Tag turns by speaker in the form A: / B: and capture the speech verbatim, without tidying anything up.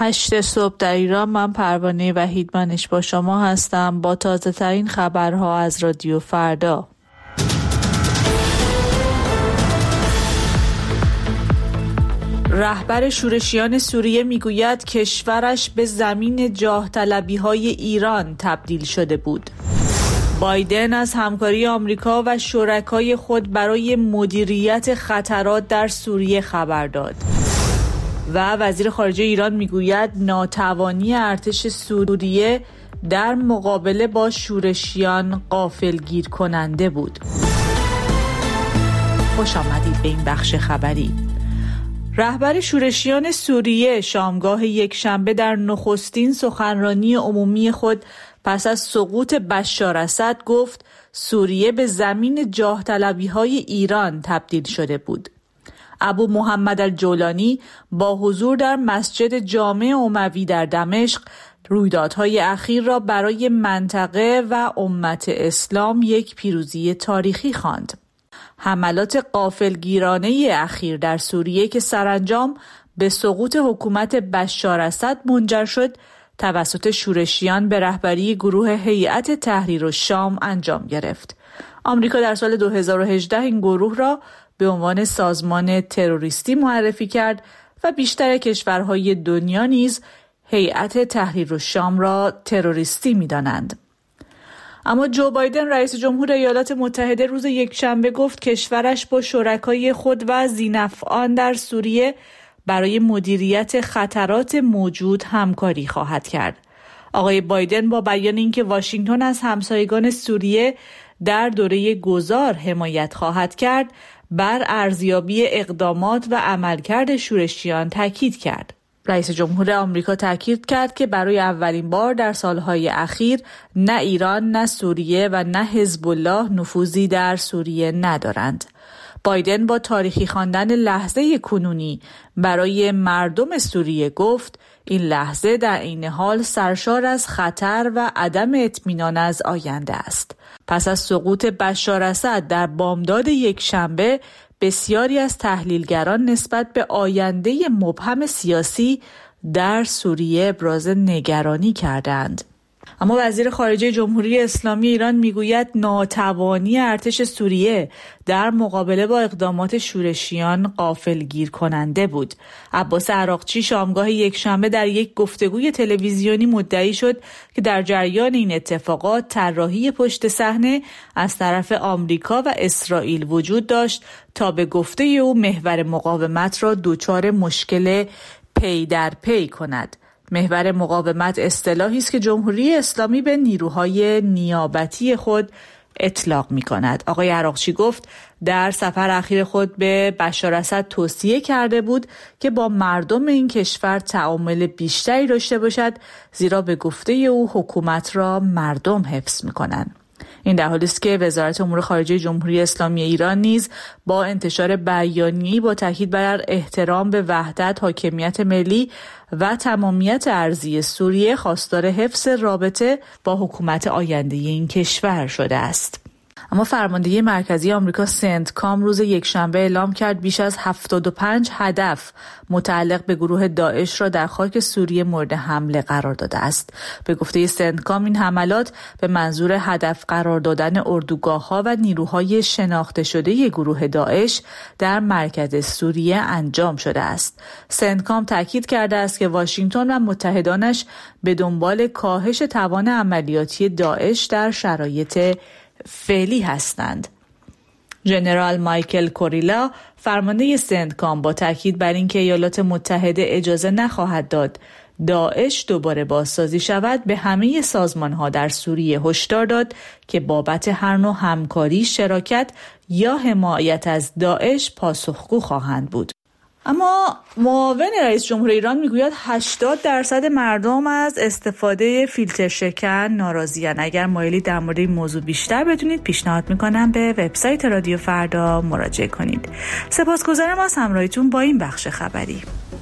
A: هشت صبح در ایران. من پروانه وحیدمنش با شما هستم با تازه ترین خبرها از رادیو فردا. رهبر شورشیان سوریه میگوید کشورش به زمین جاه طلبی های ایران تبدیل شده بود. بایدن از همکاری آمریکا و شرکای خود برای مدیریت خطرات در سوریه خبر داد. و وزیر خارجه ایران میگوید ناتوانی ارتش سوریه در مقابله با شورشیان غافلگیر کننده بود. خوش آمدید به این بخش خبری. رهبر شورشیان سوریه شامگاه یکشنبه در نخستین سخنرانی عمومی خود پس از سقوط بشار اسد گفت سوریه به زمین جاه طلبی های ایران تبدیل شده بود. ابو محمد الجولانی با حضور در مسجد جامع اموی در دمشق رویدادهای اخیر را برای منطقه و امت اسلام یک پیروزی تاریخی خواند. حملات غافلگیرانه اخیر در سوریه که سرانجام به سقوط حکومت بشار اسد منجر شد توسط شورشیان به رهبری گروه هیئت تحریر الشام انجام گرفت. آمریکا در سال دو هزار و هجده این گروه را به عنوان سازمان تروریستی معرفی کرد و بیشتر کشورهای دنیا نیز هیئت تحریر الشام را تروریستی می‌دانند. اما جو بایدن رئیس جمهور ایالات متحده روز یکشنبه گفت کشورش با شرکای خود و ذی‌نفعان در سوریه برای مدیریت خطرات موجود همکاری خواهد کرد. آقای بایدن با بیان اینکه واشنگتن از همسایگان سوریه در دوره گذار حمایت خواهد کرد، بر ارزیابی اقدامات و عملکرد شورشیان تاکید کرد. رئیس جمهور آمریکا تاکید کرد که برای اولین بار در سالهای اخیر نه ایران، نه سوریه و نه حزب الله نفوذی در سوریه ندارند. بایدن با تاریخی خواندن لحظه کنونی برای مردم سوریه گفت این لحظه در عین حال سرشار از خطر و عدم اطمینان از آینده است. پس از سقوط بشار اسد در بامداد یک شنبه بسیاری از تحلیلگران نسبت به آینده مبهم سیاسی در سوریه ابراز نگرانی کردند. اما وزیر خارجه جمهوری اسلامی ایران میگوید ناتوانی ارتش سوریه در مقابله با اقدامات شورشیان غافلگیر کننده بود. عباس عراقچی شامگاه یکشنبه در یک گفتگوی تلویزیونی مدعی شد که در جریان این اتفاقات طراحی پشت صحنه از طرف آمریکا و اسرائیل وجود داشت تا به گفته او محور مقاومت را دچار مشکل پی در پی کند. محور مقاومت اصطلاحی است که جمهوری اسلامی به نیروهای نیابتی خود اطلاق می کند. آقای عراقچی گفت در سفر اخیر خود به بشار اسد توصیه کرده بود که با مردم این کشور تعامل بیشتری داشته باشد، زیرا به گفته او حکومت را مردم حفظ می کنند. این در حالی است که وزارت امور خارجه جمهوری اسلامی ایران نیز با انتشار بیانیه‌ای با تاکید بر احترام به وحدت، حاکمیت ملی و تمامیت ارضی سوریه خواستار حفظ رابطه با حکومت آینده این کشور شده است. اما فرماندهی مرکزی آمریکا سنتکام روز یکشنبه اعلام کرد بیش از هفتاد و پنج هدف متعلق به گروه داعش را در خاک سوریه مورد حمله قرار داده است. به گفته سنتکام این حملات به منظور هدف قرار دادن اردوگاه‌ها و نیروهای شناخته شده گروه داعش در مرکز سوریه انجام شده است. سنتکام تاکید کرده است که واشنگتن و متحدانش به دنبال کاهش توان عملیاتی داعش در شرایط فعلی هستند. ژنرال مایکل کوریلا فرمانده سنتکام با تاکید بر اینکه ایالات متحده اجازه نخواهد داد داعش دوباره بازسازی شود به همه سازمان‌ها در سوریه هشدار داد که بابت هر نوع همکاری، شراکت یا حمایت از داعش پاسخگو خواهند بود. اما معاون رئیس جمهور ایران میگوید هشتاد درصد مردم از استفاده فیلتر شکن ناراضی‌اند. اگر مایلید در مورد این موضوع بیشتر بدونید پیشنهاد میکنم به وبسایت رادیو فردا مراجعه کنید. سپاسگزارم از همراهیتون با این بخش خبری.